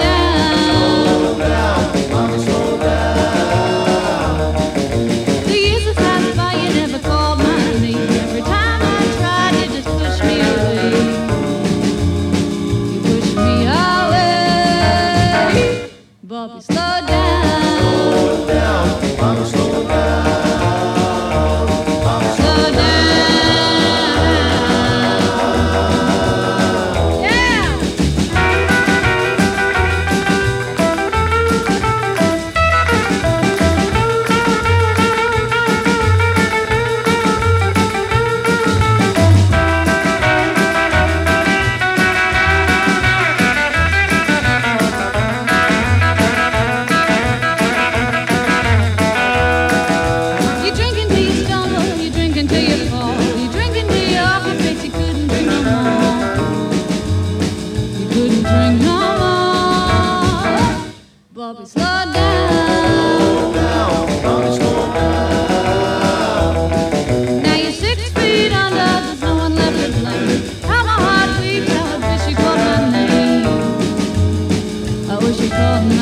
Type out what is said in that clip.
down. Mama, slow down. The years have passed by, you never called my name. Every time I tried, you just pushed me away. You pushed me away. Bobby, slow down. Slow down. Mama, slow down. Slow down. You drinking till you stumble, you drinking till you fall, you drinking till you're off your face, you couldn't drink no more. You couldn't drink no more. Bobby, slow down. Bobby, slow down. Now you're 6 feet under, there's no one left to blame. How my heart beats, how I wish you called my name. I wish you called my